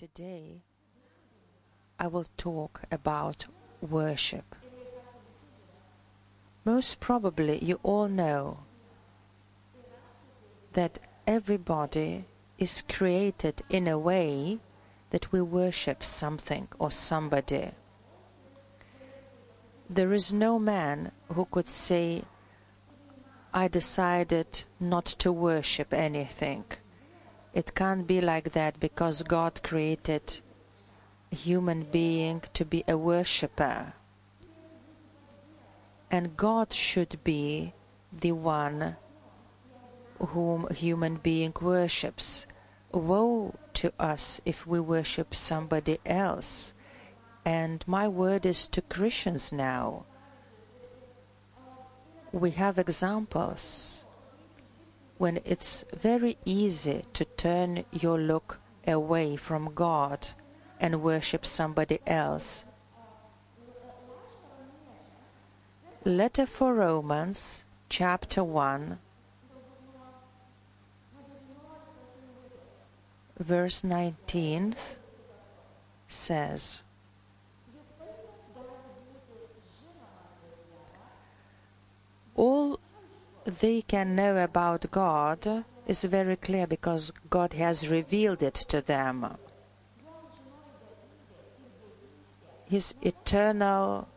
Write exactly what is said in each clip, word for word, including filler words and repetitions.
Today I will talk about worship. Most probably you all know that everybody is created in a way that we worship something or somebody. There is no man who could say, I decided not to worship anything. It can't be like that because God created a human being to be a worshipper. And God should be the one whom a human being worships. Woe to us if we worship somebody else. And my word is to Christians now. We have examples when it's very easy to turn your look away from God and worship somebody else. Letter for Romans, chapter one, verse nineteen says, all they can know about God is very clear because God has revealed it to them. His eternal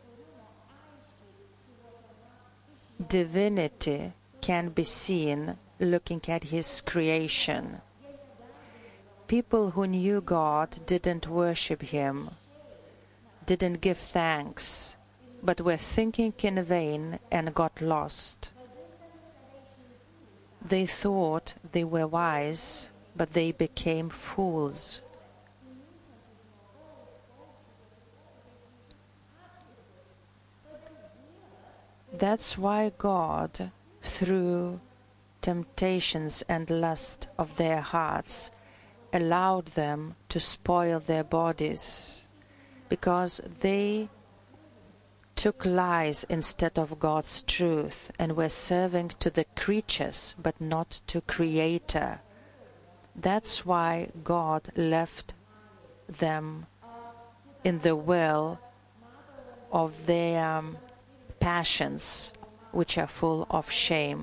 divinity can be seen looking at His creation. People who knew God didn't worship Him, didn't give thanks, but were thinking in vain and got lost. They thought they were wise, but they became fools. That's why God, through temptations and lust of their hearts, allowed them to spoil their bodies, because they took lies instead of God's truth and were serving to the creatures but not to Creator. That's why God left them in the will of their um, passions, which are full of shame.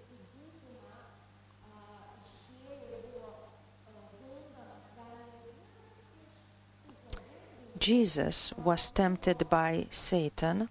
Jesus was tempted by Satan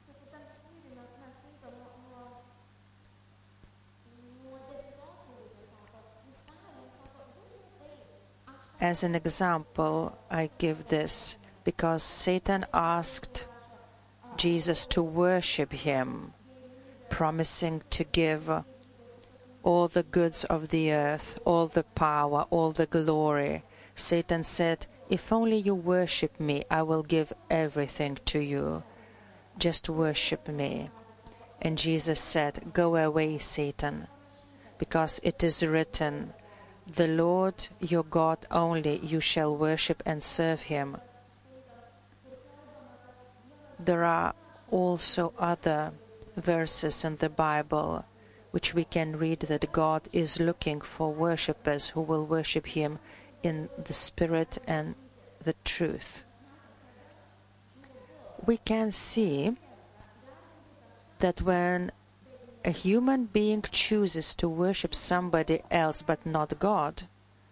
as an example. I give this because Satan asked Jesus to worship him, promising to give all the goods of the earth, all the power, all the glory. Satan said, if only you worship me, I will give everything to you. Just worship me. And Jesus said, go away, Satan, because it is written, the Lord your God only you shall worship and serve him. There are also other verses in the Bible which we can read that God is looking for worshippers who will worship him in the spirit and the truth. We can see that when a human being chooses to worship somebody else but not God,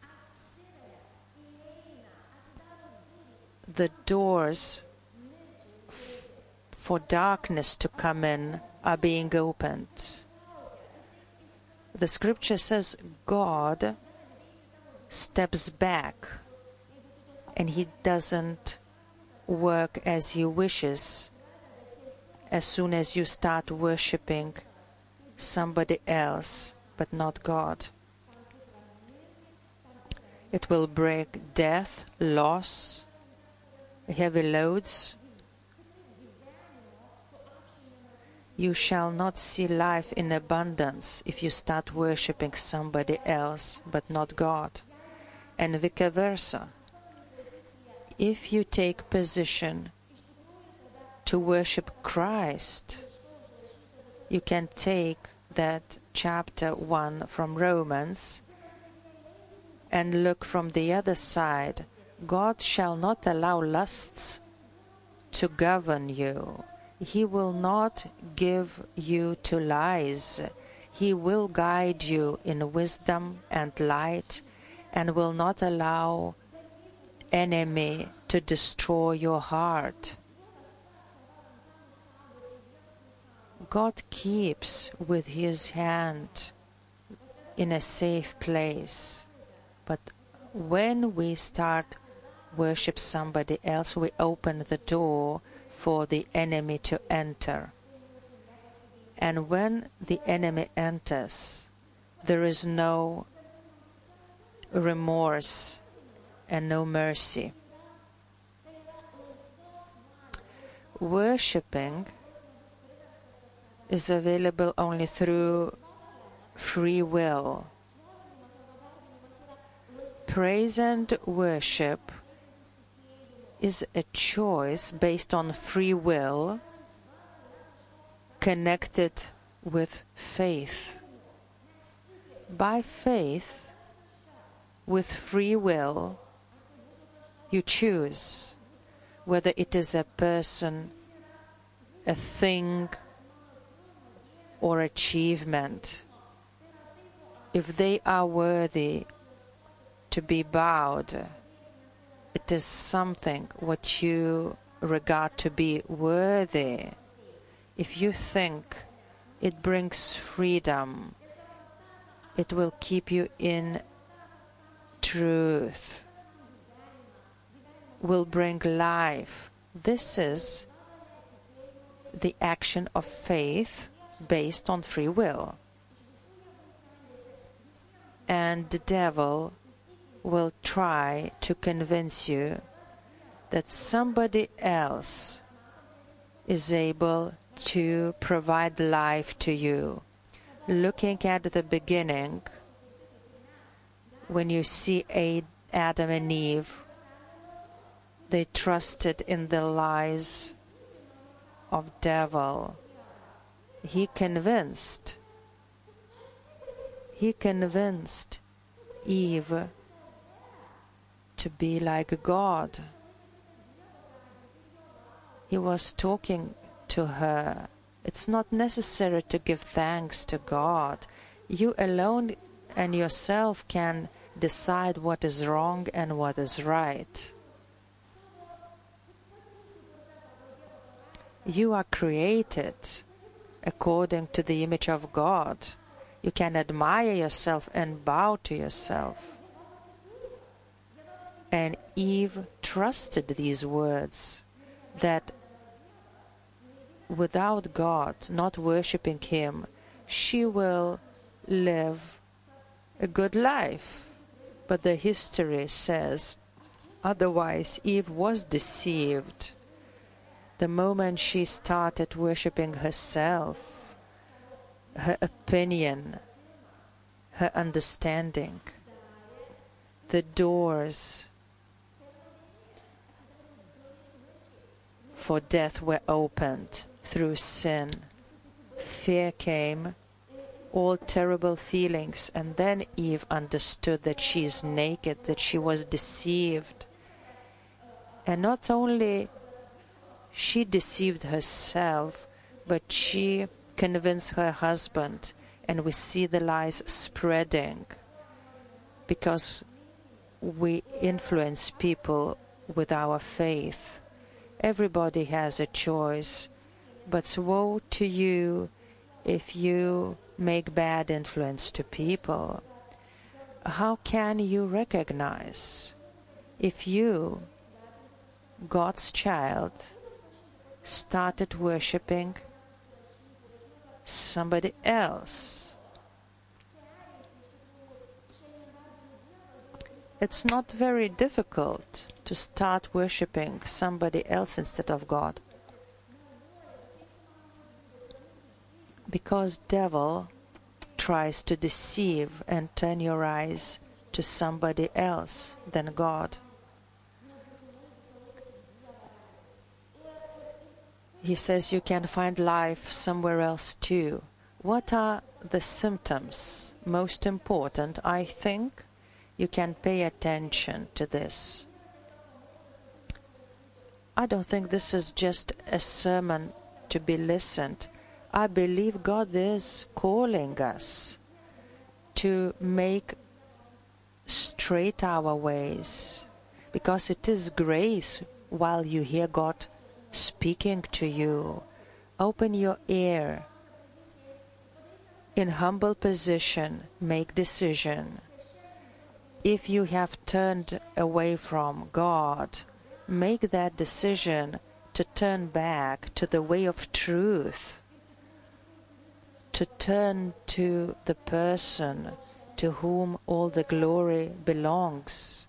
the doors f- for darkness to come in are being opened. The scripture says God steps back and he doesn't work as he wishes as soon as you start worshipping somebody else but not God. It will bring death, loss, heavy loads. You shall not see life in abundance if you start worshipping somebody else but not God. And vice versa. If you take position to worship Christ, you can take that chapter one from Romans and look from the other side God shall not allow lusts to govern you. He will not give you to lies. He will guide you in wisdom and light, and will not allow enemy to destroy your heart. God keeps with his hand in a safe place. But when we start worship somebody else, we open the door for the enemy to enter. And when the enemy enters, there is no remorse and no mercy. Worshipping is available only through free will. Praise and worship is a choice based on free will, connected with faith. By faith, with free will, you choose whether it is a person, a thing, or achievement. If they are worthy to be bowed, it is something what you regard to be worthy. If you think it brings freedom, it will keep you in truth, will bring life. This is the action of faith based on free will. And the devil will try to convince you that somebody else is able to provide life to you. Looking at the beginning, when you see Adam and Eve, they trusted in the lies of devil. He convinced, he convinced Eve to be like God. He was talking to her. It's not necessary to give thanks to God. You alone and yourself can decide what is wrong and what is right. You are created according to the image of God. You can admire yourself and bow to yourself. And Eve trusted these words, that without God, not worshipping Him, she will live a good life. But the history says otherwise. Eve was deceived. The moment she started worshipping herself, her opinion, her understanding, the doors for death were opened through sin. Fear came, all terrible feelings, and then Eve understood that she is naked, that she was deceived. And not only she deceived herself, but she convinced her husband, and we see the lies spreading because we influence people with our faith. Everybody has a choice, but woe to you if you make bad influence to people. How can you recognize if you, God's child, started worshipping somebody else? It's not very difficult to start worshipping somebody else instead of God, because devil tries to deceive and turn your eyes to somebody else than God. He says you can find life somewhere else too. What are the symptoms? Most important, I think, you can pay attention to this. I don't think this is just a sermon to be listened. I believe God is calling us to make straight our ways, because it is grace while you hear God speaking to you. Open your ear. In humble position, make decision. If you have turned away from God, make that decision to turn back to the way of truth, to turn to the person to whom all the glory belongs.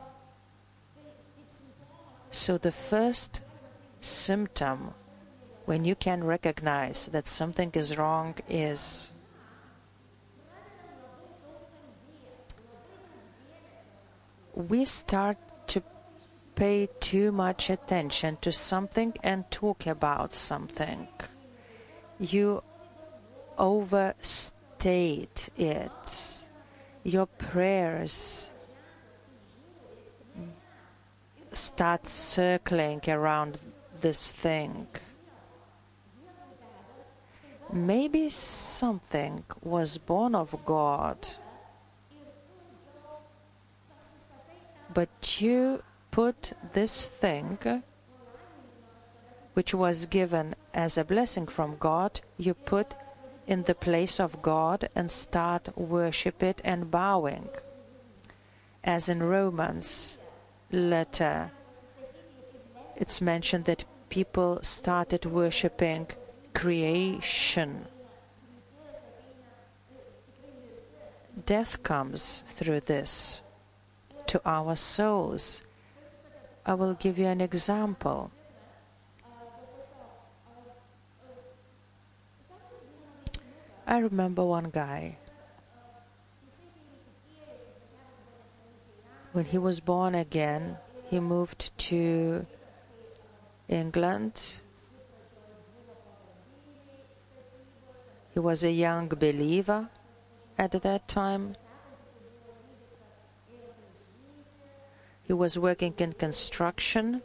So the first symptom when you can recognize that something is wrong is we start to pay too much attention to something and talk about something. You overstate it. Your prayers start circling around this thing. Maybe something was born of God, but you put this thing, which was given as a blessing from God, you put in the place of God and start worship it and bowing. As in Romans letter, it's mentioned that people started worshipping creation. Death comes through this to our souls. I will give you an example. I remember one guy. When he was born again, he moved to England. He was a young believer at that time. He was working in construction.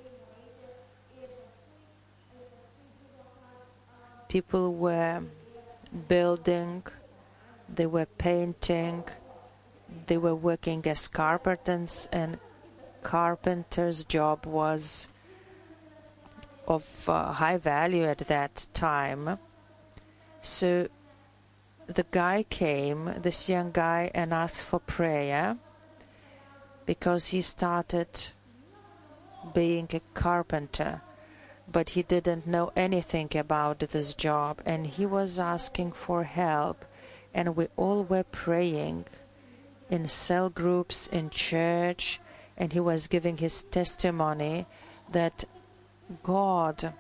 People were building, they were painting, they were working as carpenters, and carpenter's job was of uh, high value at that time. So the guy came, this young guy, and asked for prayer because he started being a carpenter, but he didn't know anything about this job, and he was asking for help, and we all were praying in cell groups in church, and he was giving his testimony that God,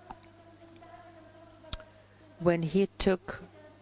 when he took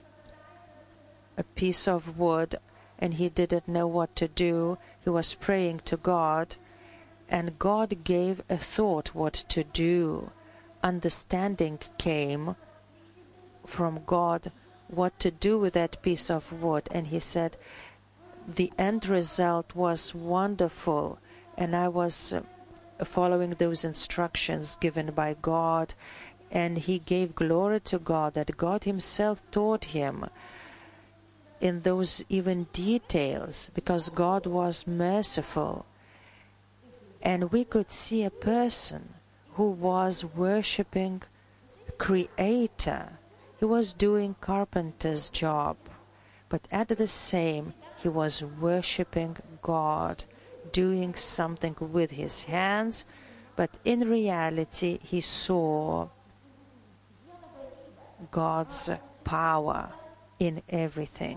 a piece of wood and he didn't know what to do, he was praying to God, and God gave a thought what to do. Understanding came from God what to do with that piece of wood, and he said the end result was wonderful, and I was uh, following those instructions given by God, and he gave glory to God that God himself taught him in those even details, because God was merciful. And we could see a person who was worshipping Creator. He was doing carpenter's job, but at the same, he was worshipping God, doing something with his hands, but in reality, he saw God's power in everything.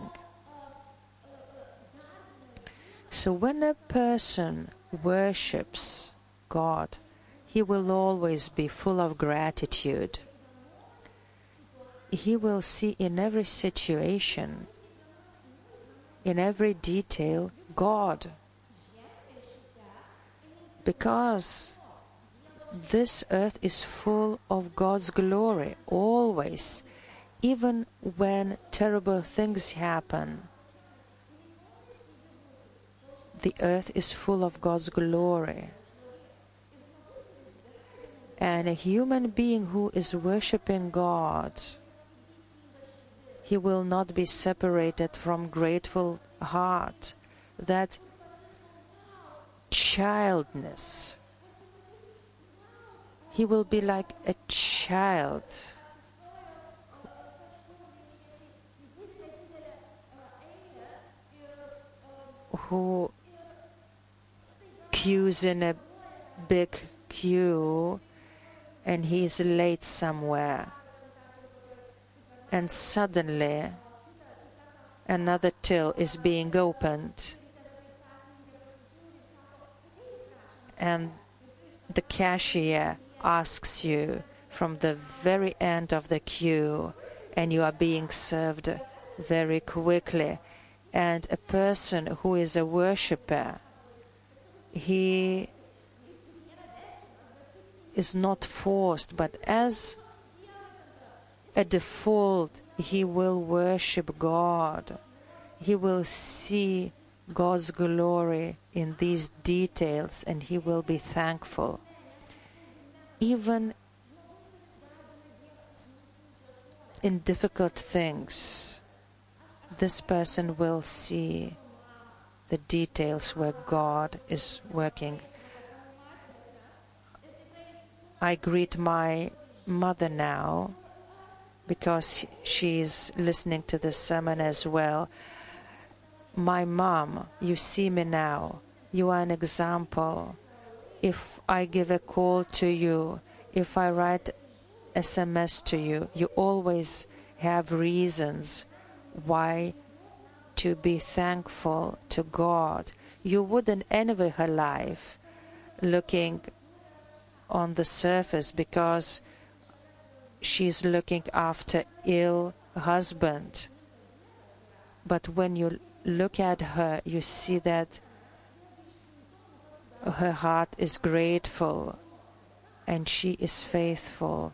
So when a person worships God, he will always be full of gratitude. He will see in every situation, in every detail, God. Because this earth is full of God's glory, always. Even when terrible things happen, the earth is full of God's glory. And a human being who is worshiping God, he will not be separated from grateful heart. That childness, he will be like a child who queues in a big queue and he's late somewhere, and suddenly another till is being opened and the cashier asks you from the very end of the queue, and you are being served very quickly. And a person who is a worshipper, he is not forced, but as a default, he will worship God. He will see God's glory in these details, and he will be thankful. Even in difficult things, this person will see the details where God is working. I greet my mother now because she is listening to the sermon as well. My mom, you see me now. You are an example. If I give a call to you, if I write S M S to you, you always have reasons why to be thankful to God. You wouldn't envy her life looking on the surface because she's looking after ill husband. But when you look at her, you see that her heart is grateful and she is faithful.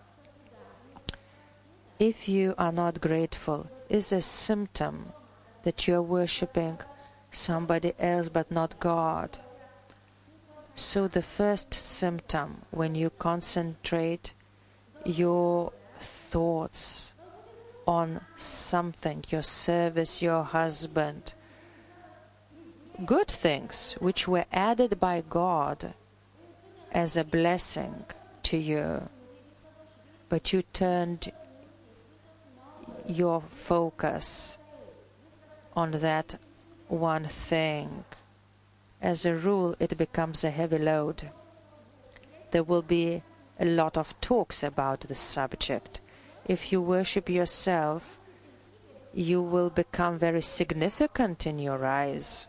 If you are not grateful, it's a symptom that you are worshipping somebody else but not God. So the first symptom, when you concentrate your thoughts on something, your service, your husband, good things which were added by God as a blessing to you, but you turned your focus on that one thing. As a rule, it becomes a heavy load. There will be a lot of talks about the subject. If you worship yourself, you will become very significant in your eyes.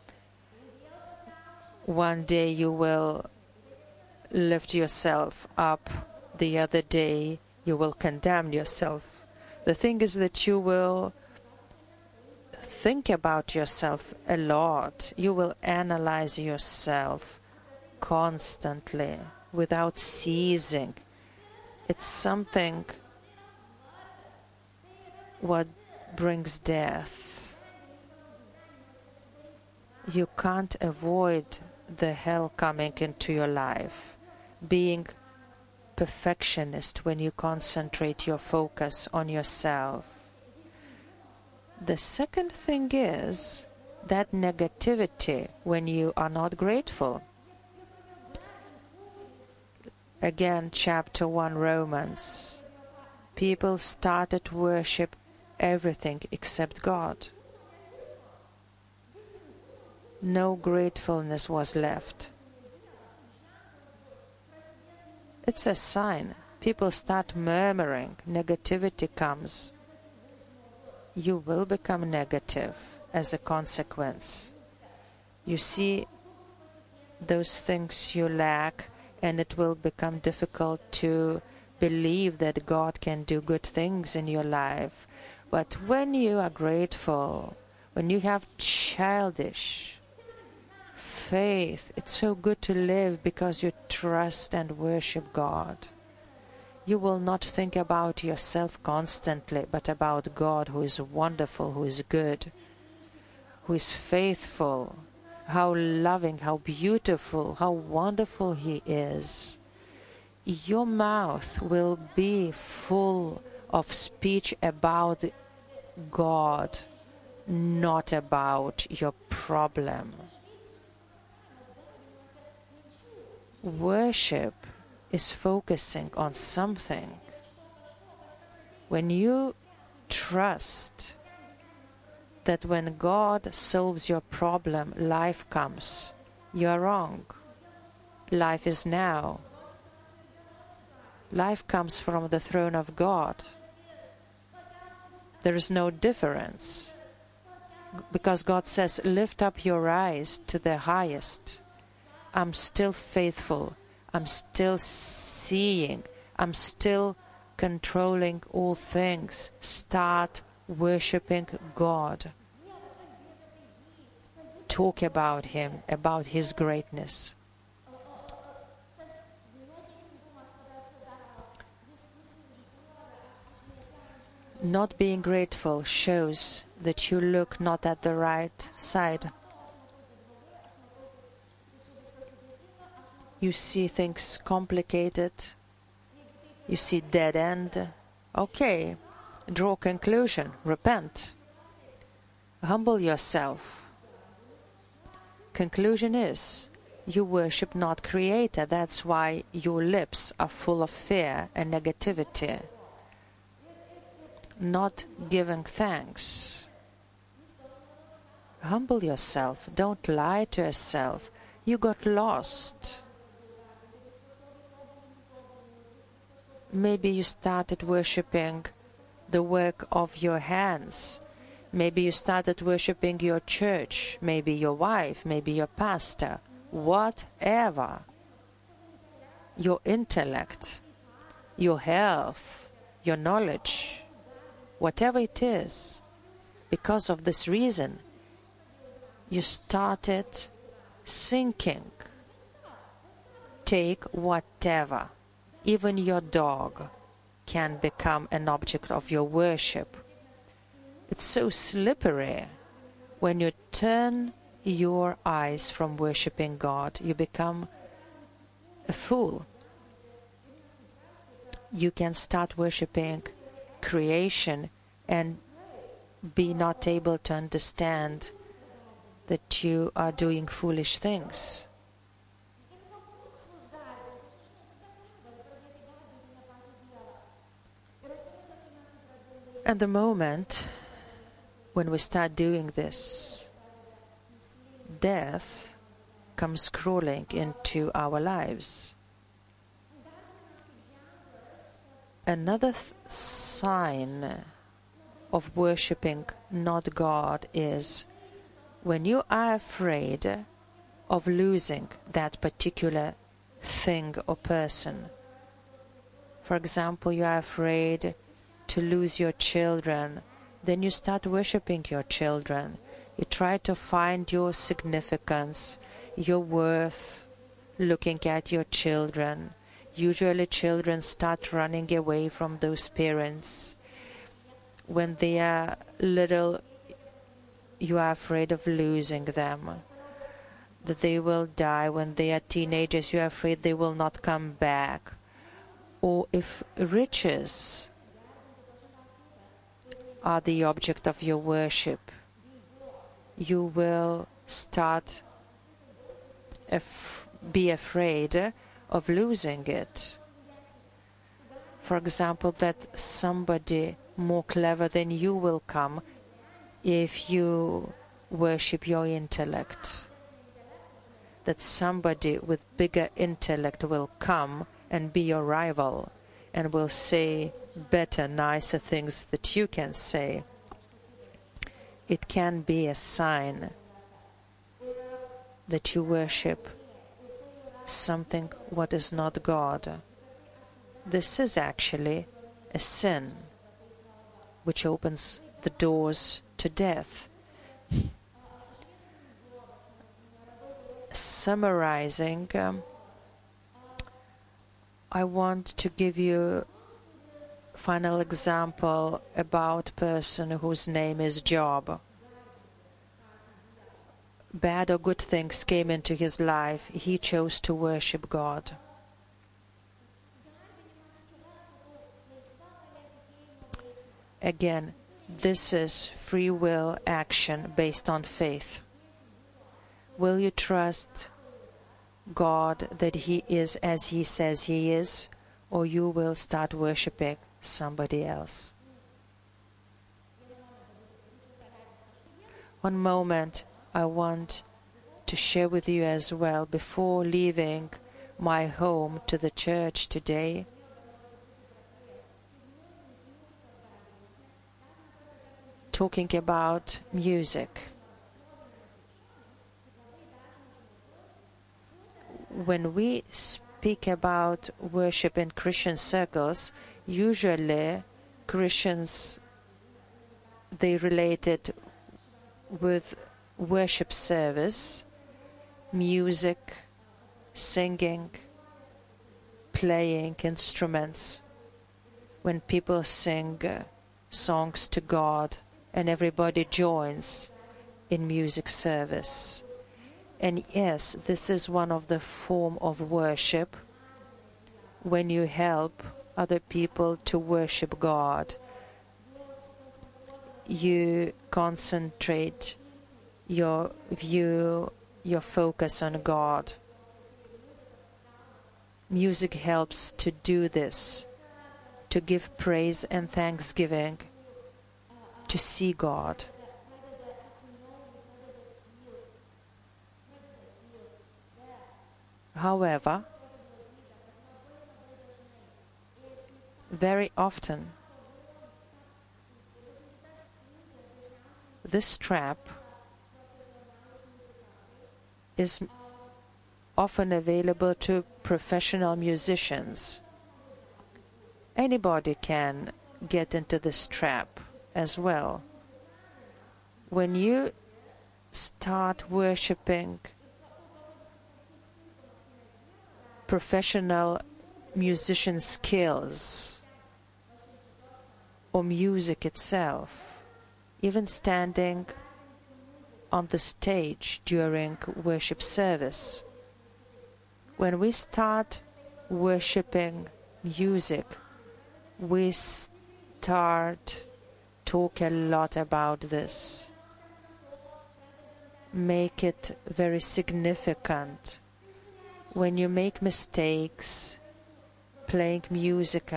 One day you will lift yourself up, the other day you will condemn yourself. The thing is that you will think about yourself a lot. You will analyze yourself constantly without ceasing. It's something what brings death. You can't avoid the hell coming into your life. Being perfectionist when you concentrate your focus on yourself. The second thing is that negativity when you are not grateful. Again, chapter one, Romans. People started to worship everything except God. No gratefulness was left. It's a sign. People start murmuring. Negativity comes. You will become negative as a consequence. You see those things you lack, and it will become difficult to believe that God can do good things in your life. But when you are grateful, when you have childish faith, it's so good to live because you trust and worship God. You will not think about yourself constantly, but about God, who is wonderful, who is good, who is faithful, how loving, how beautiful, how wonderful He is. your mouth will be full of speech about God, not about your problem. Worship is focusing on something. When you trust that when God solves your problem, life comes, you are wrong. Life is now. Life comes from the throne of God. There is no difference. Because God says, lift up your eyes to the highest. I'm still faithful. I'm still seeing. I'm still controlling all things. Start worshiping God. Talk about Him, about His greatness. Not being grateful shows that you look not at the right side. You see things complicated. You see dead end. Okay, draw conclusion. Repent. Humble yourself. Conclusion is, you worship not Creator. That's why your lips are full of fear and negativity. Not giving thanks. Humble yourself. Don't lie to yourself. You got lost. Maybe you started worshipping the work of your hands. Maybe you started worshipping your church, maybe your wife, maybe your pastor, whatever. Your intellect, your health, your knowledge, whatever it is. Because of this reason, you started sinking. Take whatever. Even your dog can become an object of your worship. It's so slippery. When you turn your eyes from worshipping God, you become a fool. You can start worshipping creation and be not able to understand that you are doing foolish things. At the moment when we start doing this, death comes crawling into our lives. Another th- sign of worshipping not God is when you are afraid of losing that particular thing or person. For example, you are afraid to lose your children, then you start worshipping your children. You try to find your significance, your worth, looking at your children. Usually children start running away from those parents. When they are little, you are afraid of losing them, that they will die. When they are teenagers, you are afraid they will not come back. Or if riches are the object of your worship, you will start af- be afraid of losing it. For example, that somebody more clever than you will come if you worship your intellect. That somebody with bigger intellect will come and be your rival and will say better, nicer things that you can say. It can be a sign that you worship something what is not God. This is actually a sin which opens the doors to death. Summarizing, um, I want to give you a final example about a person whose name is Job. Bad or good things came into his life. He chose to worship God. Again, this is free will action based on faith. Will you trust God that He is as He says He is, or you will start worshipping somebody else? One moment I want to share with you as well before leaving my home to the church today. Talking about music. When we speak about worship in Christian circles, usually Christians, they relate it with worship service, music, singing, playing instruments. When people sing uh, songs to God and everybody joins in music service. And yes, this is one of the form of worship, when you help other people to worship God. You concentrate your view, your focus on God. Music helps to do this, to give praise and thanksgiving, to see God. However, very often this trap is often available to professional musicians. Anybody can get into this trap as well. When you start worshipping professional musician skills or music itself, even standing on the stage during worship service, when we start worshipping music, we start talk a lot about this. Make it very significant. When you make mistakes playing music,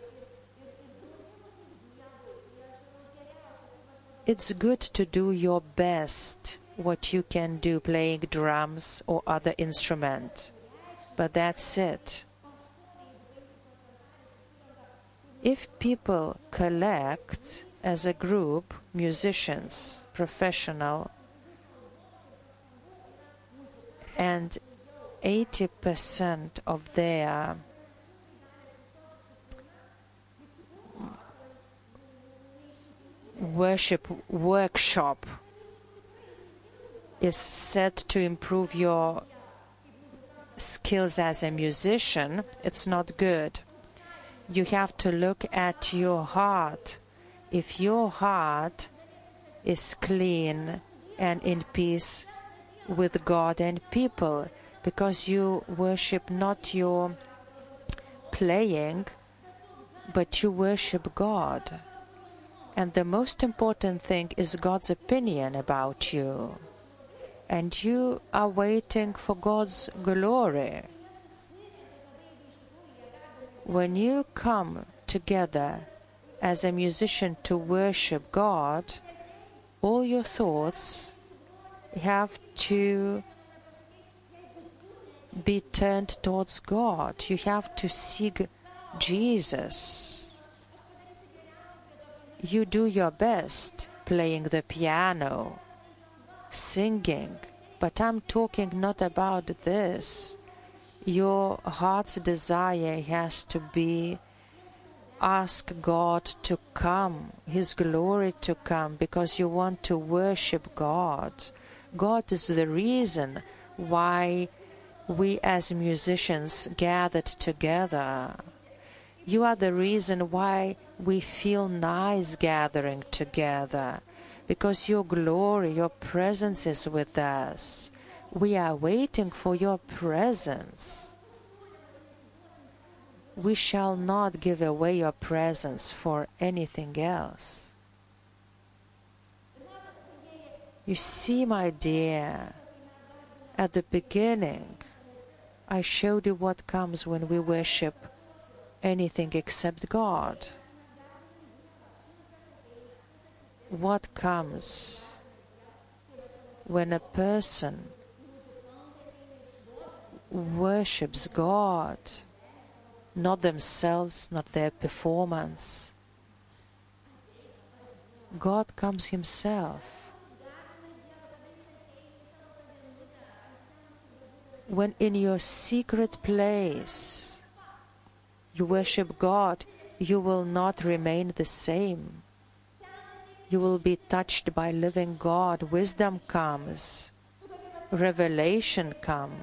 it's good to do your best what you can do playing drums or other instrument, but that's it. If people collect as a group, musicians, professional, and eighty percent of their worship workshop is set to improve your skills as a musician, it's not good. You have to look at your heart. If your heart is clean and in peace with God and people, because you worship not your playing, but you worship God. And the most important thing is God's opinion about you. And you are waiting for God's glory. When you come together as a musician to worship God, all your thoughts have to be turned towards God. You have to seek Jesus. You do your best playing the piano, singing, but I'm talking not about this. Your heart's desire has to be ask God to come, His glory to come, because you want to worship God. God is the reason why we as musicians gathered together. You are the reason why we feel nice gathering together, because your glory, your presence is with us. We are waiting for your presence. We shall not give away your presence for anything else. You see, my dear, at the beginning, I showed you what comes when we worship anything except God. What comes when a person worships God, not themselves, not their performance. God comes Himself. When in your secret place you worship God, you will not remain the same. You will be touched by living God. Wisdom comes. Revelation comes.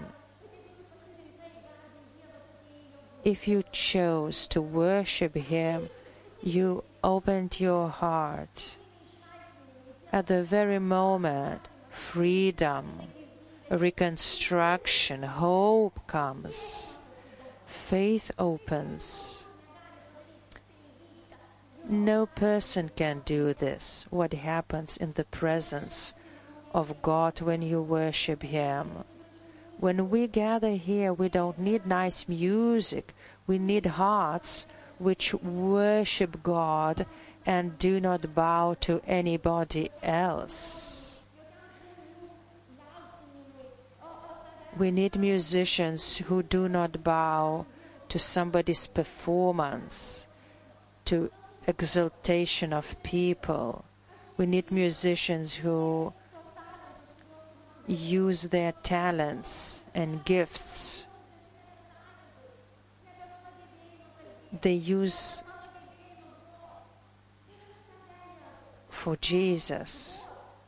If you chose to worship Him, you opened your heart. At the very moment, freedom, reconstruction, hope comes. Faith opens. No person can do this. What happens in the presence of God when you worship Him? When we gather here, we don't need nice music. We need hearts which worship God and do not bow to anybody else. We need musicians who do not bow to somebody's performance, to exaltation of people. We need musicians who use their talents and gifts. They use for Jesus.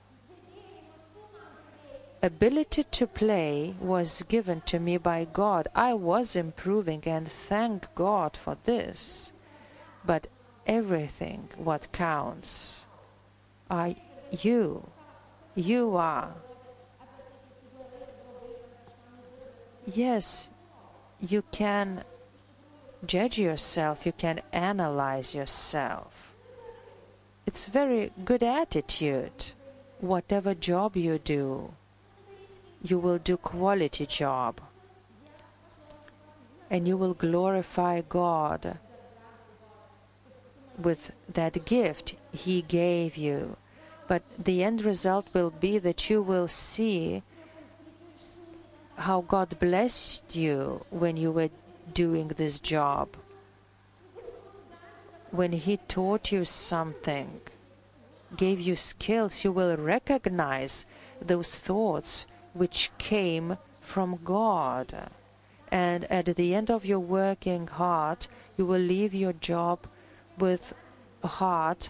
Ability to play was given to me by God. I was improving, and thank God for this. But everything what counts are you. You are. Yes, you can judge yourself, you can analyze yourself. It's very good attitude. Whatever job you do, you will do quality job. And you will glorify God with that gift He gave you. But the end result will be that you will see how God blessed you when you were doing this job. When He taught you something, gave you skills, you will recognize those thoughts which came from God. And at the end of your working heart, you will leave your job with a heart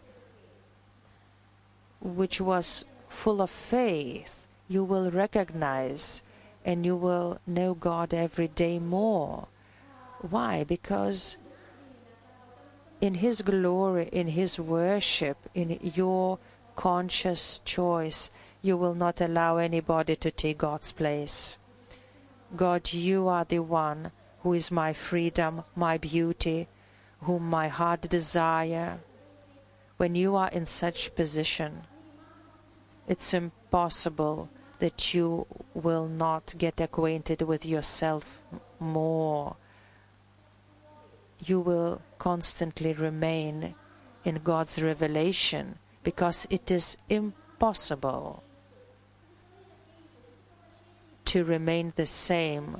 which was full of faith. You will recognize and you will know God every day more. Why? Because in His glory, in His worship, in your conscious choice, you will not allow anybody to take God's place. God, you are the one who is my freedom, my beauty, whom my heart desire. When you are in such position, it's impossible that you will not get acquainted with yourself more. You will constantly remain in God's revelation, because it is impossible to remain the same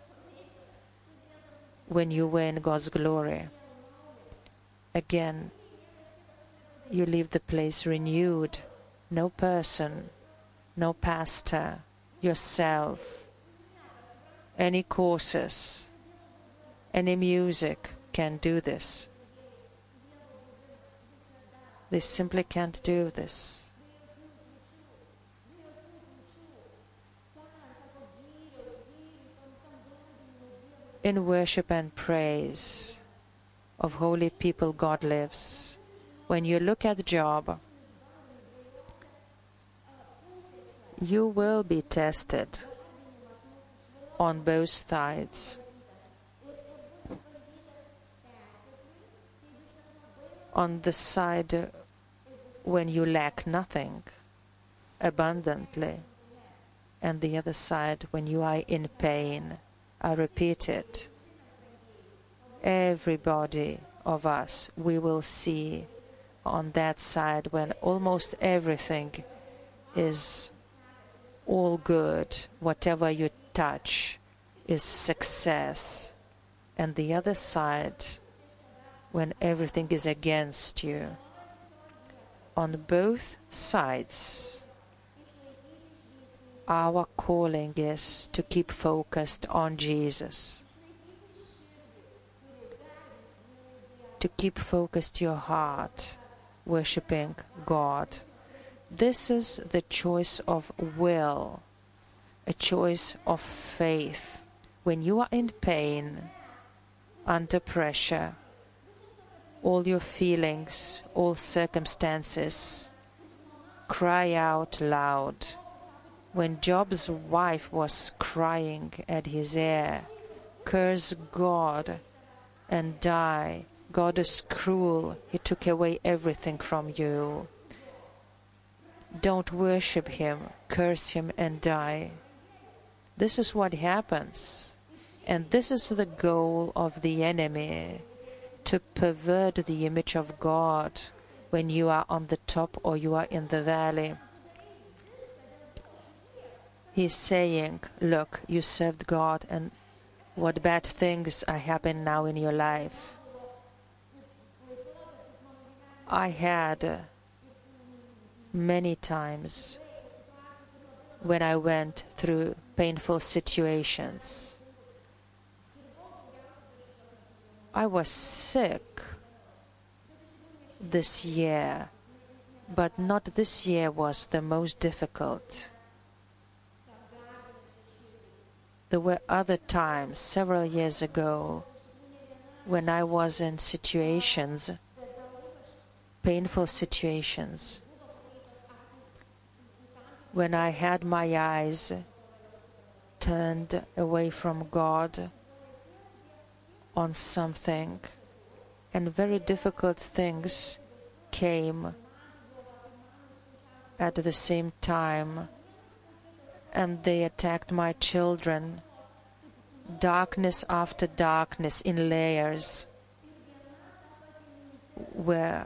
when you were in God's glory. Again, you leave the place renewed. No person, no pastor, yourself, any courses, any music can do this. They simply can't do this. In worship and praise of holy people, God lives. When you look at Job, you will be tested on both sides. on the side when you lack nothing abundantly, and the other side when you are in pain. I repeat it. Everybody of us, we will see on that side when almost everything is all good, whatever you touch is success, and the other side when everything is against you. On both sides, our calling is to keep focused on Jesus, to keep focused your heart, worshipping God. This is the choice of will, a choice of faith. When you are in pain, under pressure, all your feelings, all circumstances, cry out loud. When Job's wife was crying at his ear, curse God and die. God is cruel. He took away everything from you. Don't worship him. Curse him and die. This is what happens. And this is the goal of the enemy, to pervert the image of God when you are on the top or you are in the valley. He's saying, look, you served God, and what bad things are happening now in your life. I had uh, many times when I went through painful situations. I was sick this year, but not this year was the most difficult. There were other times, several years ago, when I was in situations, painful situations, when I had my eyes turned away from God on something, and very difficult things came at the same time, and they attacked my children, darkness after darkness in layers, where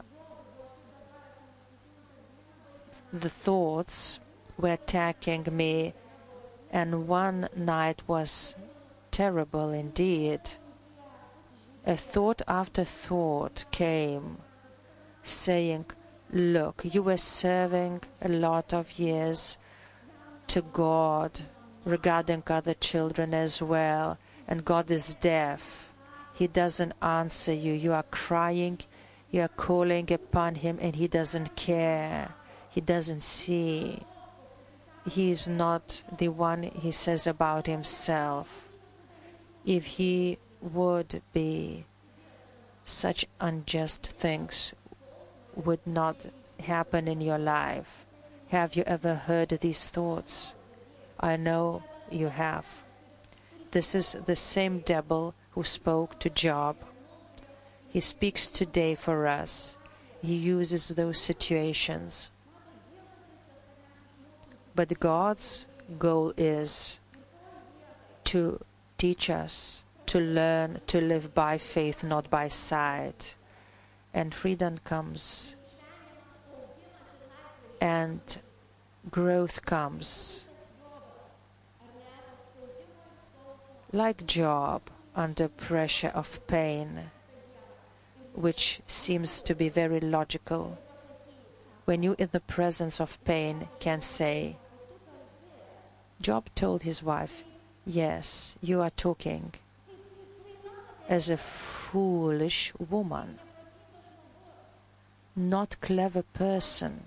the thoughts were attacking me, and one night was terrible indeed. A thought after thought came, saying, look, you were serving a lot of years to God regarding other children as well, and God is deaf. He doesn't answer you. You are crying, you are calling upon him, and he doesn't care. He doesn't see. He is not the one he says about himself. If he would be, such unjust things would not happen in your life. Have you ever heard these thoughts? I know you have. This is the same devil who spoke to Job. He speaks today for us. He uses those situations. But God's goal is to teach us, to learn to live by faith, not by sight. And freedom comes, and growth comes. Like Job, under pressure of pain, which seems to be very logical, when you in the presence of pain can say, Job told his wife, yes, you are talking as a foolish woman, not clever person.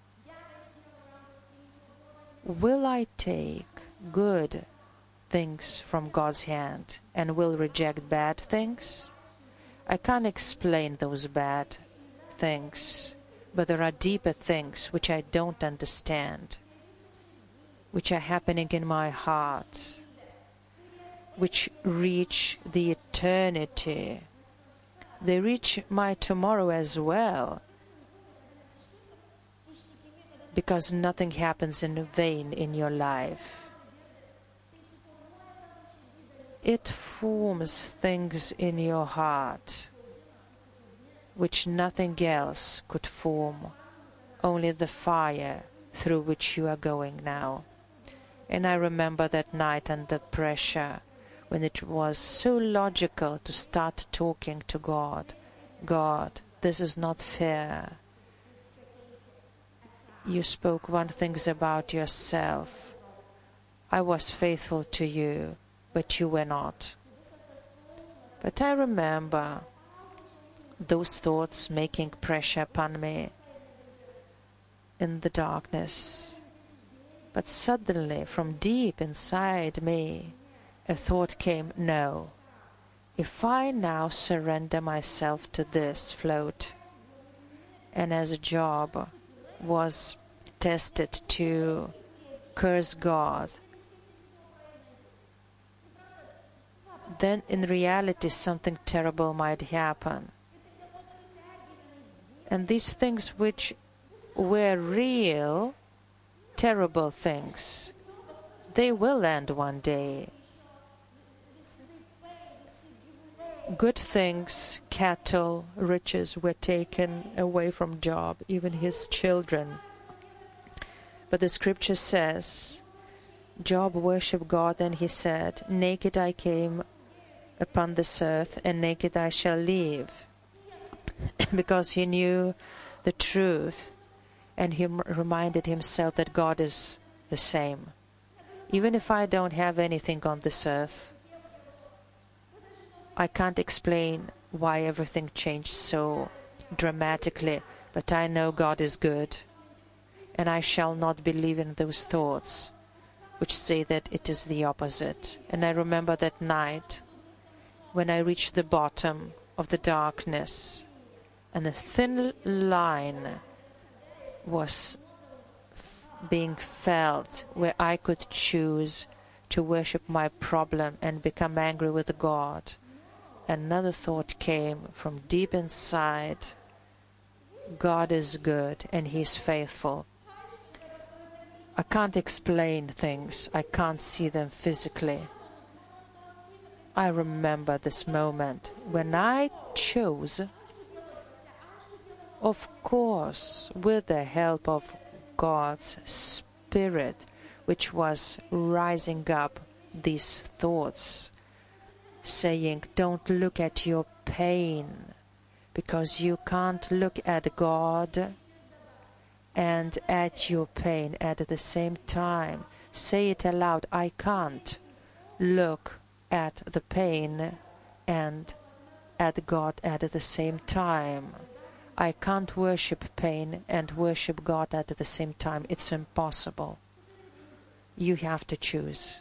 Will I take good things from God's hand and will reject bad things? I can't explain those bad things, but there are deeper things which I don't understand, which are happening in my heart, which reach the eternity, they reach my tomorrow as well. Because nothing happens in vain in your life. It forms things in your heart which nothing else could form, only the fire through which you are going now. And I remember that night under pressure, when it was so logical to start talking to God. God, this is not fair. You spoke one thing about yourself. I was faithful to you, but you were not. But I remember those thoughts making pressure upon me in the darkness. But suddenly, from deep inside me, a thought came, no, if I now surrender myself to this float, and as a job was tested to curse God, then in reality something terrible might happen. And these things which were real, terrible things, they will end one day. Good things, cattle, riches were taken away from Job, even his children. But the scripture says, Job worshipped God and he said, naked I came upon this earth and naked I shall leave. Because he knew the truth and he reminded himself that God is the same. Even if I don't have anything on this earth, I can't explain why everything changed so dramatically, but I know God is good, and I shall not believe in those thoughts which say that it is the opposite. And I remember that night when I reached the bottom of the darkness, and a thin line was f- being felt where I could choose to worship my problem and become angry with God. Another thought came from deep inside. God is good and He's faithful. I can't explain things. I can't see them physically. I remember this moment when I chose, of course, with the help of God's Spirit, which was rising up these thoughts, saying, don't look at your pain, because you can't look at God and at your pain at the same time. Say it aloud, I can't look at the pain and at God at the same time. I can't worship pain and worship God at the same time. It's impossible. You have to choose.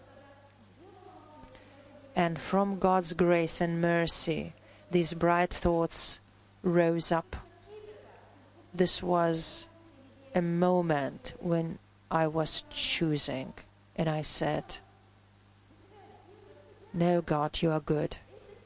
And from God's grace and mercy, these bright thoughts rose up. This was a moment when I was choosing, and I said, no, God, you are good.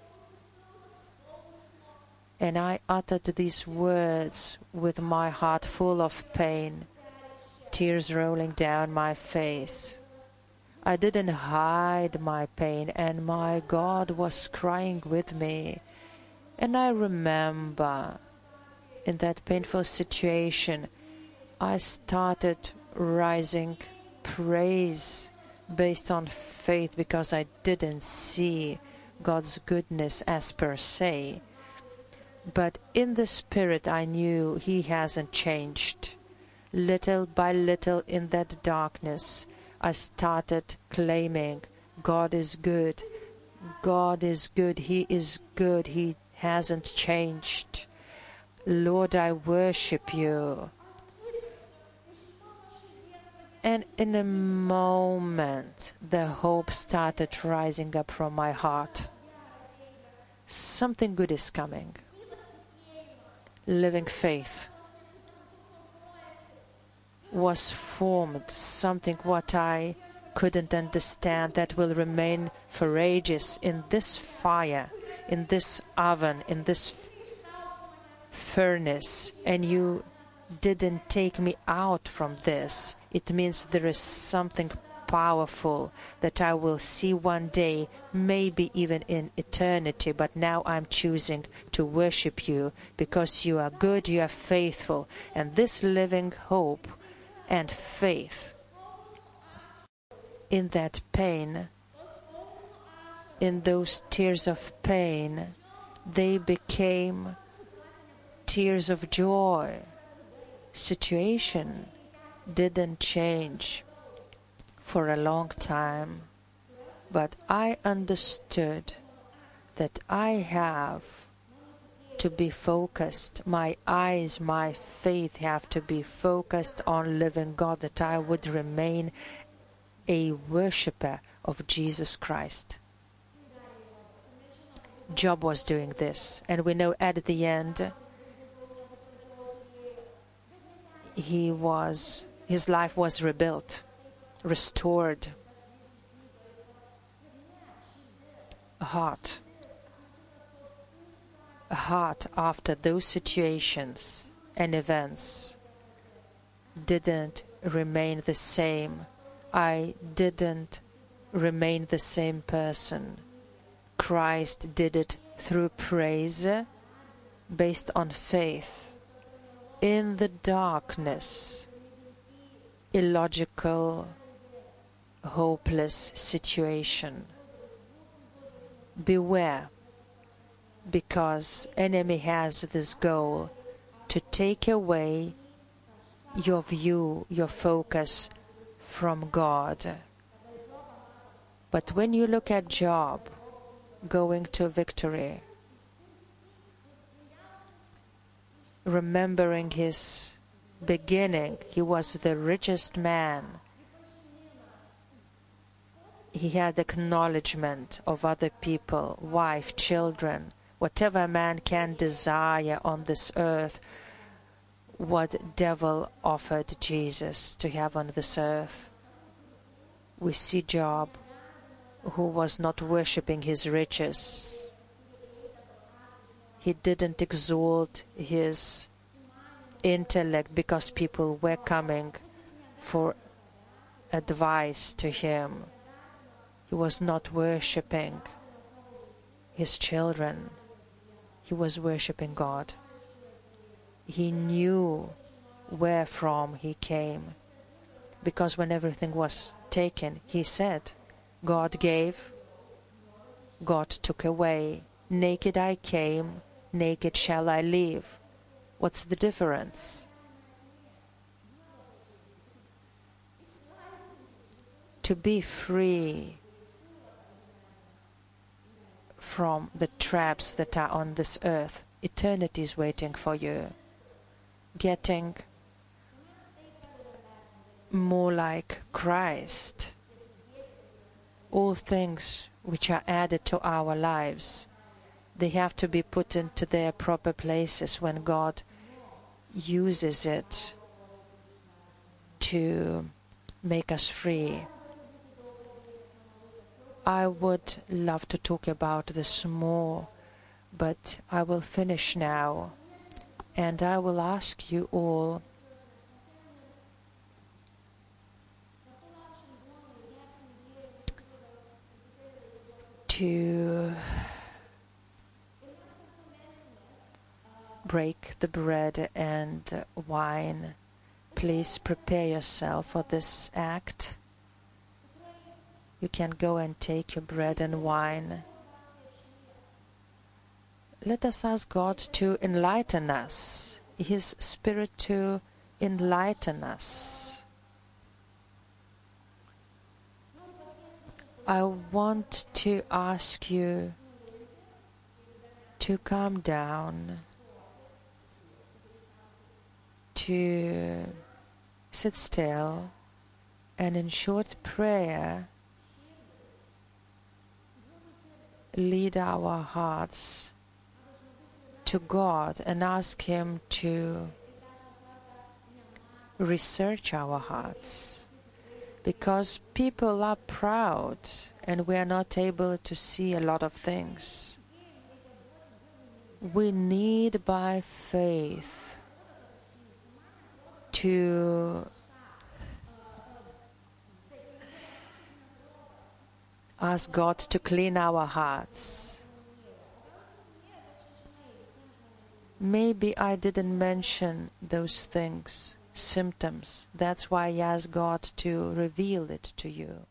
And I uttered these words with my heart full of pain, tears rolling down my face. I didn't hide my pain, and my God was crying with me. And I remember in that painful situation, I started rising praise based on faith, because I didn't see God's goodness as per se. But in the Spirit I knew He hasn't changed. Little by little in that darkness, I started claiming, God is good. God is good. He is good. He hasn't changed. Lord, I worship you. And in a moment, the hope started rising up from my heart. Something good is coming. Living faith was formed, something what I couldn't understand, that will remain for ages in this fire, in this oven, in this furnace, and you didn't take me out from this, it means there is something powerful that I will see one day, maybe even in eternity, but now I'm choosing to worship you because you are good, you are faithful. And this living hope and faith in that pain, in those tears of pain, they became tears of joy. Situation didn't change for a long time, but I understood that I have to be focused. My eyes, my faith have to be focused on living God, that I would remain a worshipper of Jesus Christ. Job was doing this, and we know at the end he was his life was rebuilt, restored. A heart, a heart after those situations and events didn't remain the same. I didn't remain the same person. Christ did it through praise, based on faith. In the darkness, illogical, hopeless situation, beware, because enemy has this goal to take away your view, your focus from God. But when you look at Job going to victory, remembering his beginning, he was the richest man. He had acknowledgement of other people, wife, children, whatever a man can desire on this earth, what devil offered Jesus to have on this earth. We see Job, who was not worshipping his riches. He didn't exalt his intellect because people were coming for advice to him. He was not worshipping his children. He was worshipping God. He knew where from he came, because when everything was taken, he said, God gave, God took away. Naked I came, naked shall I leave. What's the difference? To be free from the traps that are on this earth, eternity is waiting for you. Getting more like Christ. All things which are added to our lives, they have to be put into their proper places when God uses it to make us free. I would love to talk about this more, but I will finish now, and I will ask you all to break the bread and wine. Please prepare yourself for this act. You can go and take your bread and wine. Let us ask God to enlighten us, His Spirit to enlighten us. I want to ask you to calm down, to sit still, and in short prayer lead our hearts to God and ask Him to research our hearts, because people are proud and we are not able to see a lot of things. we need by faith to ask God to clean our hearts. Maybe I didn't mention those things, symptoms. That's why I asked God to reveal it to you.